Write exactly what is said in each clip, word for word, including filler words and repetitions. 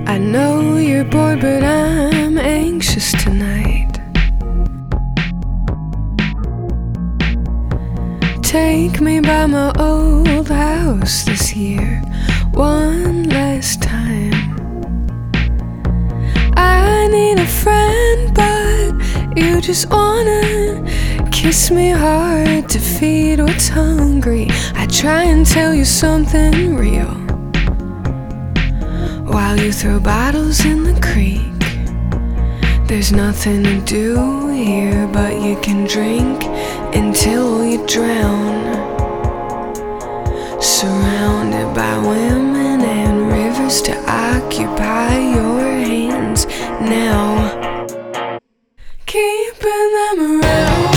I know you're bored, but I'm anxious tonight. Take me by my old house this year, one last time. I need a friend, but you just wanna kiss me hard to feed what's hungry. I try and tell you something real while you throw bottles in the creek. There's nothing to do here, but you can drink until you drown. Surrounded by women and rivers to occupy your hands now, keeping them around.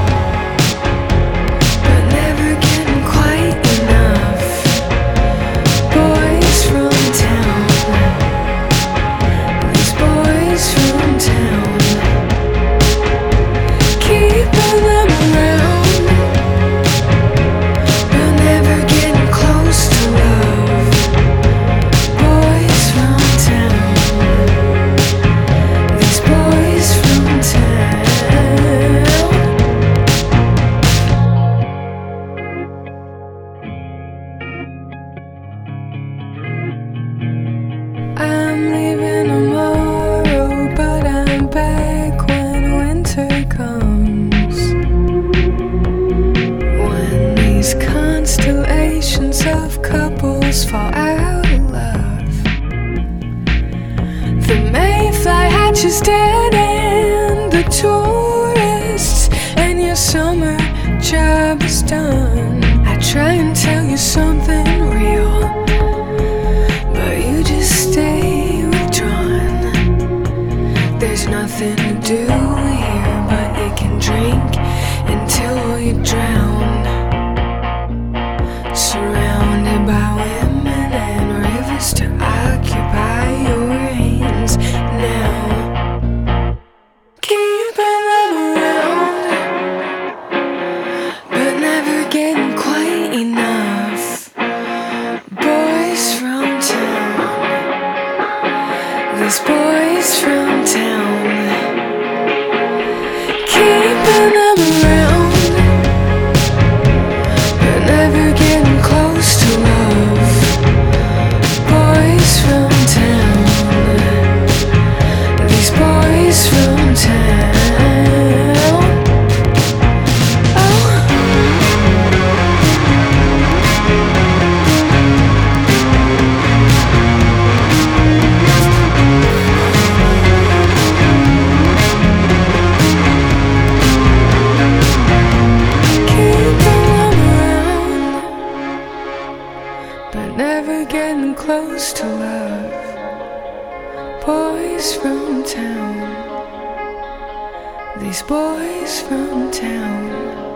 I'm leaving tomorrow, but I'm back when winter comes. When these constellations of couples fall out of love, the Mayfly hatches dead and the tourists, and your summer job is done. I try and tell you something real, stay withdrawn. There's nothing to do here, but you can drink until you drown. Surrounded by women and rivers to occupy your hands now, keeping them around, but never getting quite enough. Boys from town, these boys from town, keeping them around, but never getting close to love. Boys from town, these boys from town. But never getting close to love. Boys from town, these boys from town.